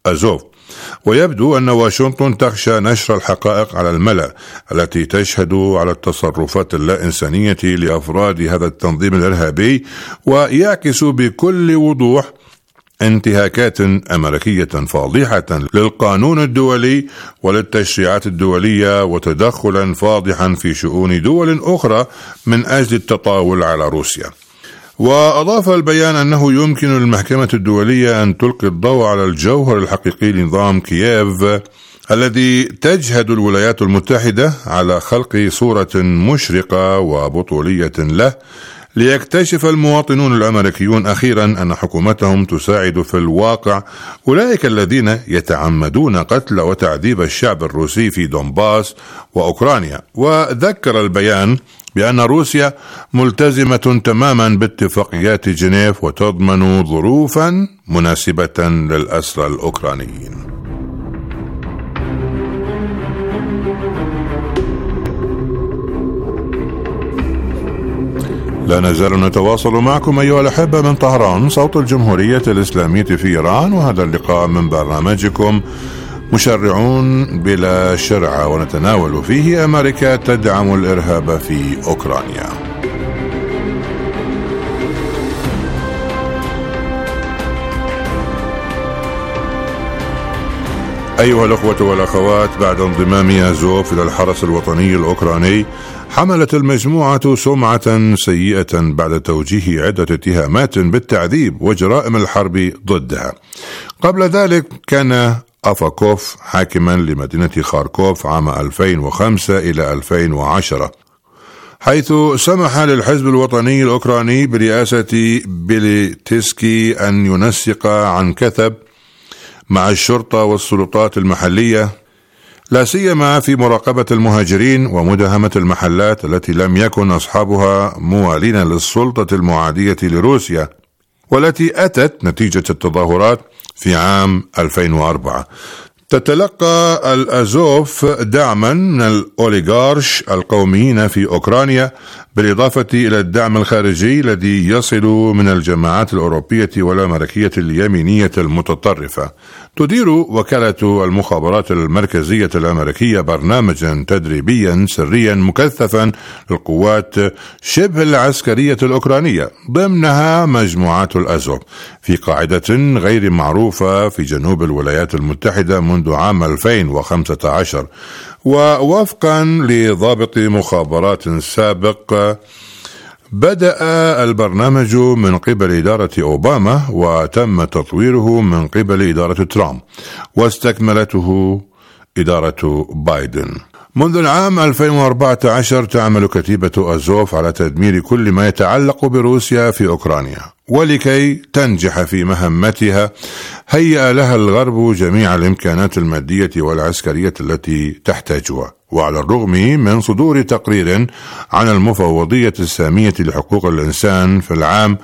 أزوف. ويبدو أن واشنطن تخشى نشر الحقائق على الملأ التي تشهد على التصرفات اللا إنسانية لأفراد هذا التنظيم الإرهابي، ويعكس بكل وضوح انتهاكات أمريكية فاضحة للقانون الدولي وللتشريعات الدولية، وتدخلا فاضحا في شؤون دول أخرى من أجل التطاول على روسيا. وأضاف البيان أنه يمكن للمحكمة الدولية أن تلقي الضوء على الجوهر الحقيقي لنظام كييف الذي تجهد الولايات المتحدة على خلق صورة مشرقة وبطولية له، ليكتشف المواطنون الأمريكيون أخيرا أن حكومتهم تساعد في الواقع أولئك الذين يتعمدون قتل وتعذيب الشعب الروسي في دونباس وأوكرانيا. وذكر البيان بأن روسيا ملتزمة تماما باتفاقيات جنيف وتضمن ظروفا مناسبة للأسرى الأوكرانيين. لا نزال نتواصل معكم أيها الأحبة من طهران، صوت الجمهورية الإسلامية في إيران، وهذا اللقاء من برنامجكم مشرعون بلا شرع، ونتناول فيه أمريكا تدعم الإرهاب في أوكرانيا. أيها الأخوة والأخوات، بعد انضمام أزوف إلى الحرس الوطني الأوكراني، حملت المجموعة سمعة سيئة بعد توجيه عدة اتهامات بالتعذيب وجرائم الحرب ضدها. قبل ذلك كان أفاكوف حاكما لمدينة خاركوف عام 2005 إلى 2010، حيث سمح للحزب الوطني الأوكراني برئاسة بيليتسكي أن ينسق عن كثب مع الشرطة والسلطات المحلية، لا سيما في مراقبة المهاجرين ومداهمة المحلات التي لم يكن أصحابها موالين للسلطة المعادية لروسيا، والتي أتت نتيجة التظاهرات في عام 2004. تتلقى الأزوف دعما من الأوليغارش القوميين في أوكرانيا، بالإضافة إلى الدعم الخارجي الذي يصل من الجماعات الأوروبية والأمريكية اليمينية المتطرفة. تدير وكالة المخابرات المركزية الأمريكية برنامجا تدريبيا سريا مكثفا للقوات شبه العسكرية الأوكرانية، ضمنها مجموعات الأزوف، في قاعدة غير معروفة في جنوب الولايات المتحدة منذ عام 2015. ووفقا لضابط مخابرات سابق، بدأ البرنامج من قبل إدارة أوباما وتم تطويره من قبل إدارة ترامب، واستكملته إدارة بايدن. منذ العام 2014 تعمل كتيبة أزوف على تدمير كل ما يتعلق بروسيا في أوكرانيا، ولكي تنجح في مهمتها هيأ لها الغرب جميع الإمكانات المادية والعسكرية التي تحتاجها. وعلى الرغم من صدور تقرير عن المفوضية السامية لحقوق الإنسان في العام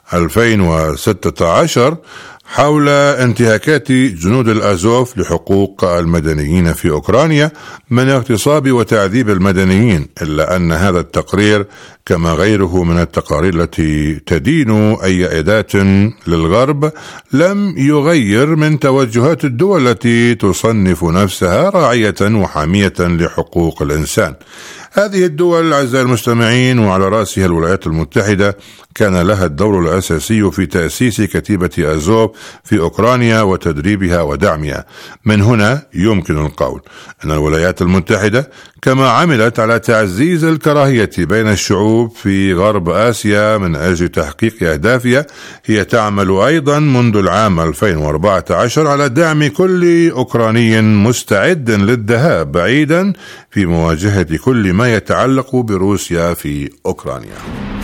2016 حول انتهاكات جنود الأزوف لحقوق المدنيين في أوكرانيا من اغتصاب وتعذيب المدنيين، إلا أن هذا التقرير كما غيره من التقارير التي تدين أي أداة للغرب لم يغير من توجهات الدول التي تصنف نفسها راعية وحامية لحقوق الإنسان. هذه الدول أعزائي المستمعين، وعلى رأسها الولايات المتحدة، كان لها الدور الأساسي في تأسيس كتيبة أزوف في أوكرانيا وتدريبها ودعمها. من هنا يمكن القول أن الولايات المتحدة كما عملت على تعزيز الكراهية بين الشعوب في غرب آسيا من أجل تحقيق أهدافها، هي تعمل أيضا منذ العام 2014 على دعم كل أوكراني مستعد للذهاب بعيدا في مواجهة كل ما يتعلق بروسيا في أوكرانيا.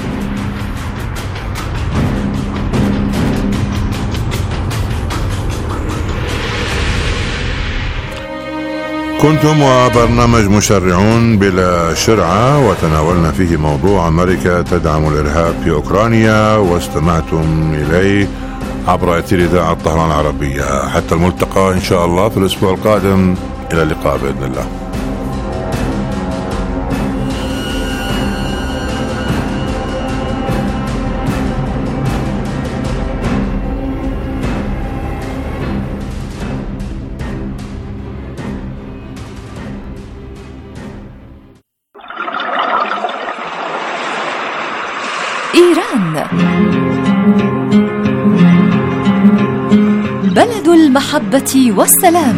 كنتم وبرنامج مشرعون بلا شرعة، وتناولنا فيه موضوع أمريكا تدعم الإرهاب في أوكرانيا، واستمعتم إليه عبر أثير إذاعة طهران العربية. حتى الملتقى إن شاء الله في الأسبوع القادم، إلى اللقاء بإذن الله. إيران بلد المحبة والسلام.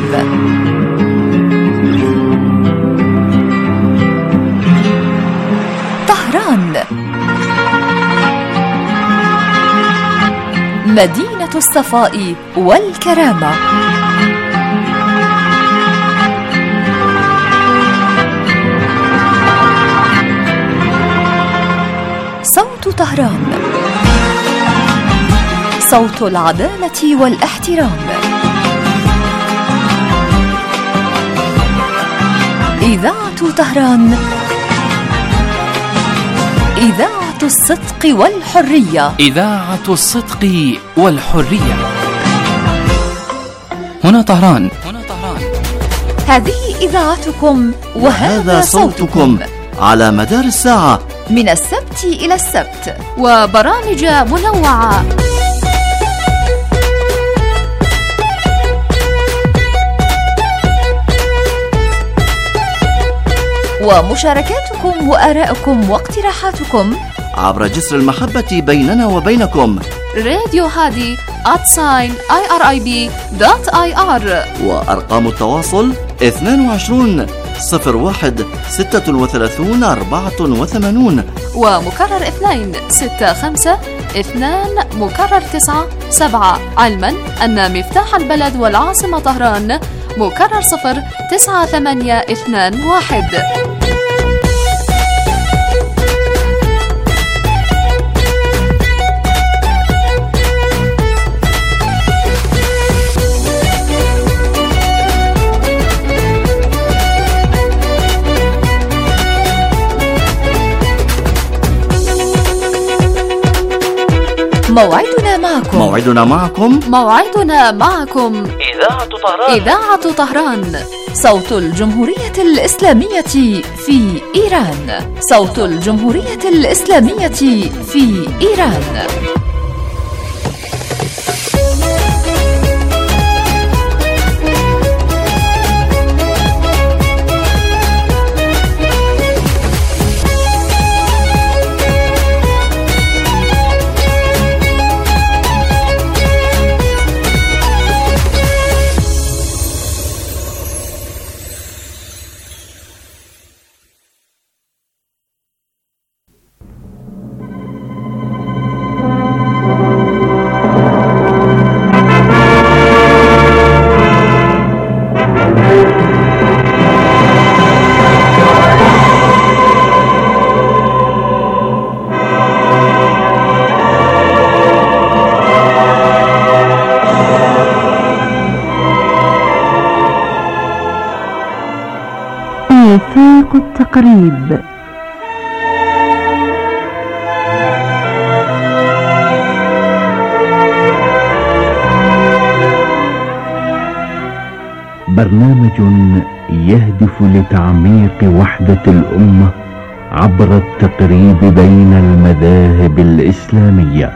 طهران مدينة الصفاء والكرامة. صوت طهران صوت العدالة والاحترام. إذاعة طهران إذاعة الصدق والحرية. إذاعة الصدق والحرية. هنا طهران. هذه إذاعتكم وهذا صوتكم على مدار الساعة من السبت إلى السبت، وبرامج منوعة. ومشاركاتكم وآراءكم واقتراحاتكم عبر جسر المحبة بيننا وبينكم. راديو هادي @irib.ir. وأرقام التواصل 22 01 36 84. ومكرر 2 65 2 مكرر 9 7. علما أن مفتاح البلد والعاصمة طهران مكرر 0 9 8 2 1. موعدنا معكم إذاعة طهران صوت الجمهورية الإسلامية في إيران. صوت الجمهورية الإسلامية في إيران. آفاق التقريب. برنامج يهدف لتعميق وحدة الأمة عبر التقريب بين المذاهب الإسلامية.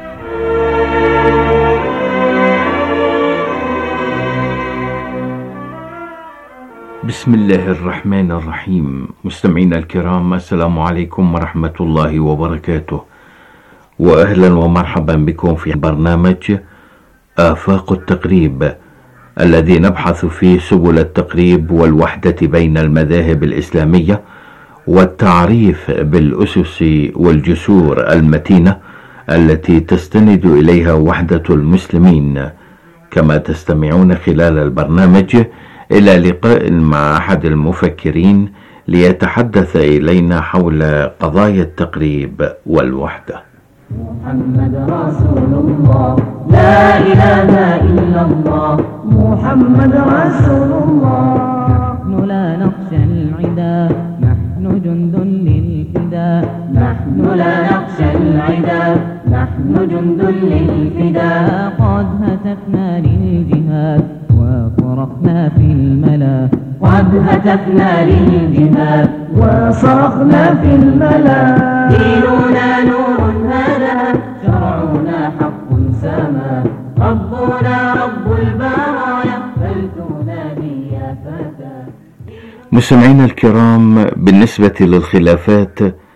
بسم الله الرحمن الرحيم. مستمعينا الكرام، السلام عليكم ورحمة الله وبركاته، وأهلا ومرحبا بكم في برنامج آفاق التقريب، الذي نبحث فيه سبل التقريب والوحدة بين المذاهب الإسلامية والتعريف بالأسس والجسور المتينة التي تستند إليها وحدة المسلمين. كما تستمعون خلال البرنامج إلى لقاء مع أحد المفكرين ليتحدث إلينا حول قضايا التقريب والوحدة. محمد رسول الله، لا إله إلا الله، محمد رسول الله. نحن لا نخشى العدا، نحن جند للفداء، نحن لا نخشى العدا، نحن جند للفداء. قد هتفنا للجهاد وصرخنا في الملا، قد هتفنا للجهاد وصرخنا في الملا. ديننا نور هدى، شرعنا حق سما، ربنا رب البرايا، فلتنادي يا فتى. مستمعينا الكرام، بالنسبة للخلافات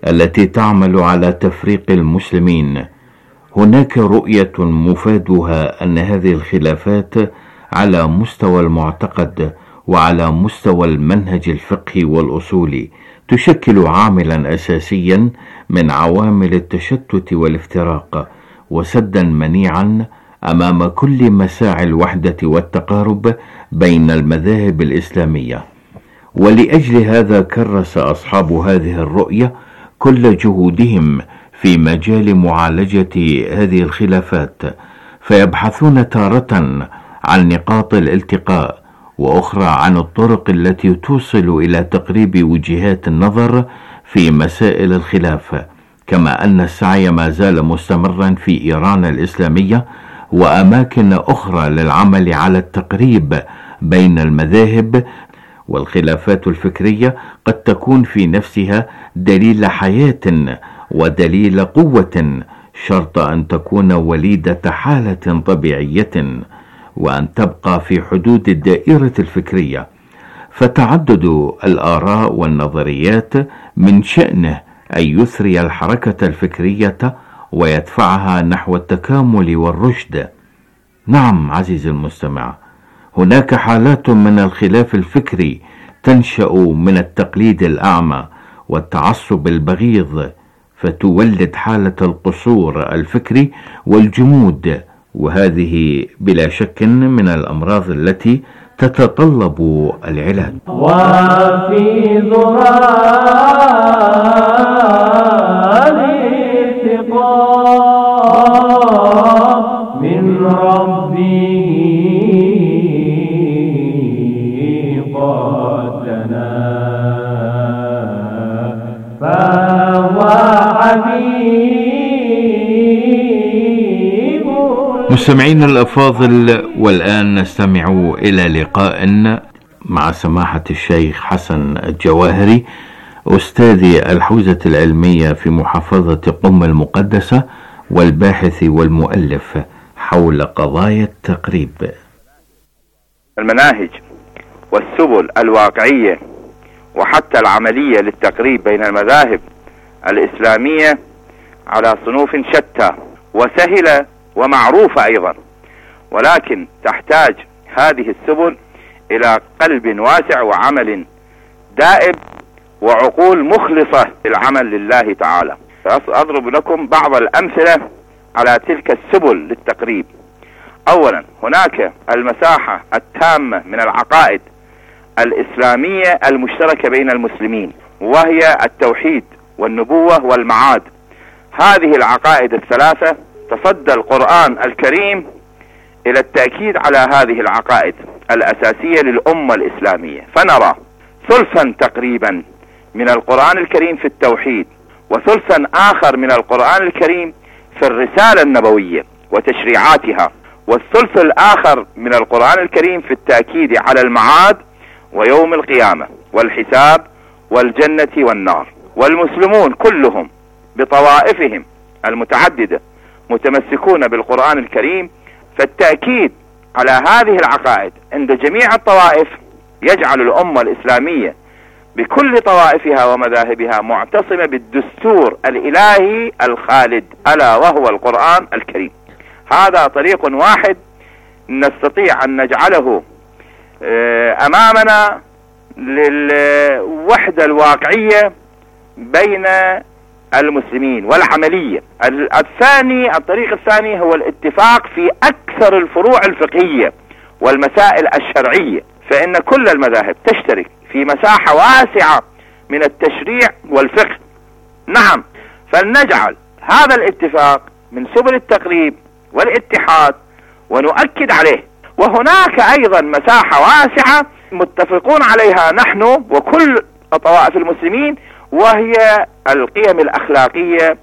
التي تعمل على تفريق المسلمين. هناك رؤية مفادها أن هذه الخلافات على مستوى المعتقد وعلى مستوى المنهج الفقهي والأصولي تشكل عاملا أساسيا من عوامل التشتت والافتراق، وسدا منيعا أمام كل مساعي الوحدة والتقارب بين المذاهب الإسلامية. ولأجل هذا كرس أصحاب هذه الرؤية كل جهودهم في مجال معالجة هذه الخلافات، فيبحثون تارة عن نقاط الالتقاء، وأخرى عن الطرق التي توصل إلى تقريب وجهات النظر في مسائل الخلاف، كما أن السعي ما زال مستمرا في إيران الإسلامية وأماكن أخرى للعمل على التقريب بين المذاهب. والخلافات الفكرية قد تكون في نفسها دليل حياة ودليل قوة، شرط أن تكون وليدة حالة طبيعية، وأن تبقى في حدود الدائرة الفكرية. فتعدد الآراء والنظريات من شأنه أن يثري الحركة الفكرية ويدفعها نحو التكامل والرشد. نعم عزيزي المستمع، هناك حالات من الخلاف الفكري تنشأ من التقليد الأعمى والتعصب البغيض، فتولد حالة القصور الفكري والجمود، وهذه بلا شك من الأمراض التي تتطلب العلاج. وفي ظلال الاتقاء من ربه قد لنا فهو حبيب. مستمعين الأفاضل، والآن نستمع إلى لقاء مع سماحة الشيخ حسن الجواهري، أستاذ الحوزة العلمية في محافظة قم المقدسة والباحث والمؤلف حول قضايا التقريب. المناهج والسبل الواقعية وحتى العملية للتقريب بين المذاهب الإسلامية على صنوف شتى وسهلة ومعروفة أيضا، ولكن تحتاج هذه السبل إلى قلب واسع وعمل دائب وعقول مخلصة للعمل لله تعالى. سأضرب لكم بعض الأمثلة على تلك السبل للتقريب. أولا، هناك المساحة التامة من العقائد الإسلامية المشتركة بين المسلمين، وهي التوحيد والنبوة والمعاد. هذه العقائد الثلاثة تصدى القرآن الكريم إلى التأكيد على هذه العقائد الأساسية للأمة الإسلامية، فنرى ثلثا تقريبا من القرآن الكريم في التوحيد، وثلثا آخر من القرآن الكريم في الرسالة النبوية وتشريعاتها، والثلث الآخر من القرآن الكريم في التأكيد على المعاد ويوم القيامة والحساب والجنة والنار. والمسلمون كلهم بطوائفهم المتعددة متمسكون بالقرآن الكريم، فالتأكيد على هذه العقائد عند جميع الطوائف يجعل الأمة الإسلامية بكل طوائفها ومذاهبها معتصمة بالدستور الإلهي الخالد، ألا وهو القرآن الكريم. هذا طريق واحد نستطيع أن نجعله أمامنا للوحدة الواقعية بين المسلمين والعملية. الطريق الثاني هو الاتفاق في أكثر الفروع الفقهية والمسائل الشرعية، فإن كل المذاهب تشترك في مساحة واسعة من التشريع والفقه. نعم، فلنجعل هذا الاتفاق من سبل التقريب والاتحاد ونؤكد عليه. وهناك أيضا مساحة واسعة متفقون عليها نحن وكل طوائف المسلمين، وهي القيم الأخلاقية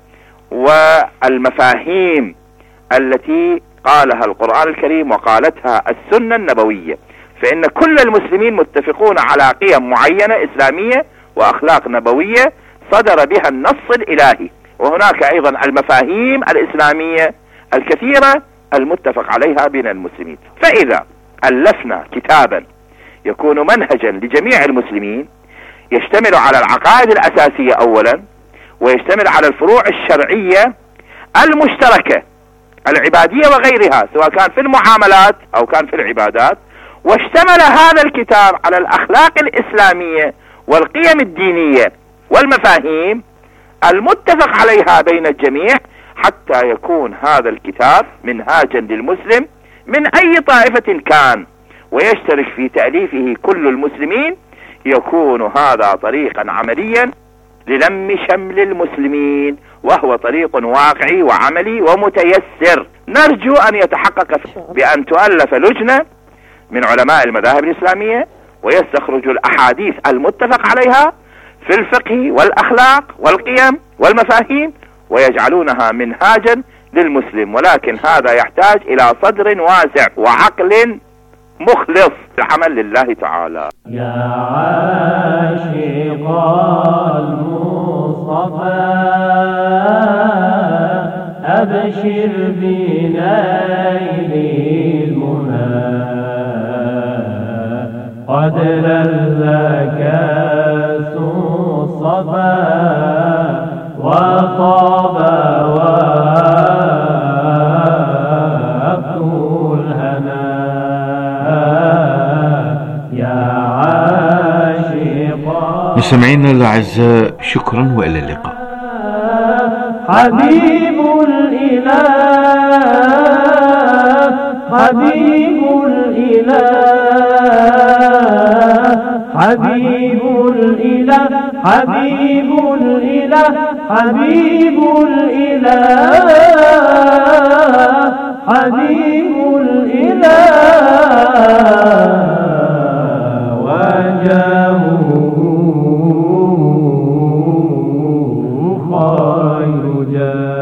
والمفاهيم التي قالها القرآن الكريم وقالتها السنة النبوية. فإن كل المسلمين متفقون على قيم معينة إسلامية وأخلاق نبوية صدر بها النص الإلهي، وهناك أيضا المفاهيم الإسلامية الكثيرة المتفق عليها بين المسلمين. فإذا ألفنا كتابا يكون منهجا لجميع المسلمين يشتمل على العقائد الأساسية أولا، ويشتمل على الفروع الشرعية المشتركة العبادية وغيرها، سواء كان في المعاملات أو كان في العبادات. واشتمل هذا الكتاب على الأخلاق الإسلامية والقيم الدينية والمفاهيم المتفق عليها بين الجميع، حتى يكون هذا الكتاب منهاجا للمسلم من أي طائفة كان ويشترك في تأليفه كل المسلمين. يكون هذا طريقا عمليا للم شمل المسلمين، وهو طريق واقعي وعملي ومتيسر. نرجو أن يتحقق بأن تؤلف لجنة من علماء المذاهب الإسلامية ويستخرجوا الأحاديث المتفق عليها في الفقه والأخلاق والقيم والمفاهيم ويجعلونها منهاجا للمسلم. ولكن هذا يحتاج إلى صدر واسع وعقل مخلص العمل لله تعالى. يا عاشق المصطفى أبشر بنيل المنى، قد لذك الصفا وطاب وابت الهنا. يا عاشق مستمعينا الأعزاء، شكرا وإلى اللقاء. حبيب الإله حبيب الإله حبيب الإله حبيب الإله حبيب الإله حبيب الإله وجهه خير جاه.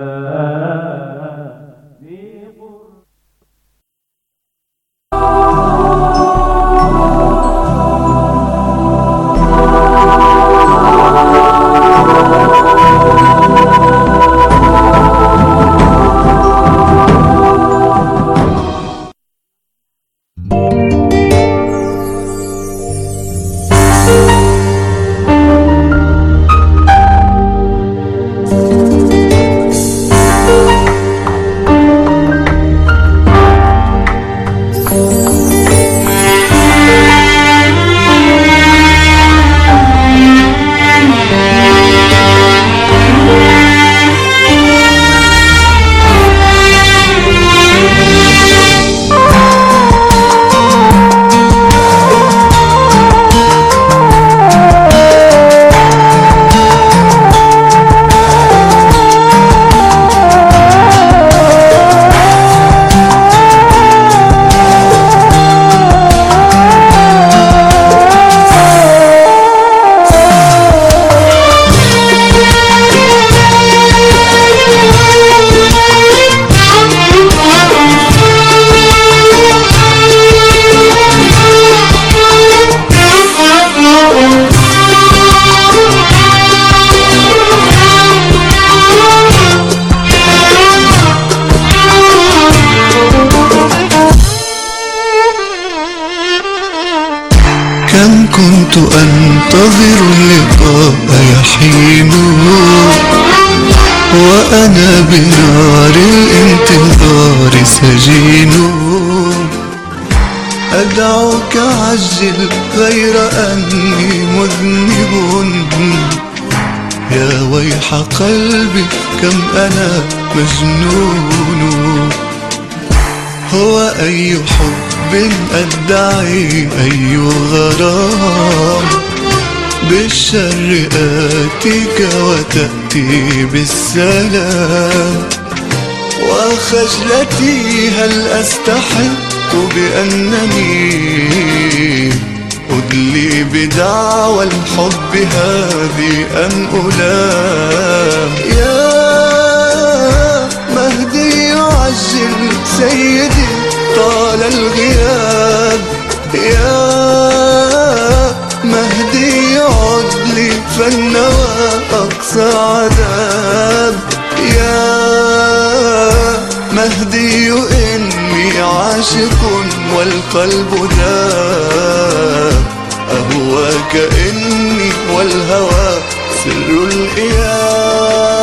كنت أنتظر اللقاء يحين وأنا بنار الانتظار سجين. أدعوك عجل غير أني مذنب، يا ويح قلبي كم أنا مجنون. هو أي حب أدعي أي غرام، بالشر آتيك وتأتي بالسلام. وخجلتي هل أستحق بأنني أدلي بدعوى الحب هذه أم ألام؟ يا مهدي عجل سيدي طال الغياب، يا مهدي عد لي فالنوى أقصى عذاب. يا مهدي إني عاشق والقلب ذاب، أهواك إني والهوى سر القيام.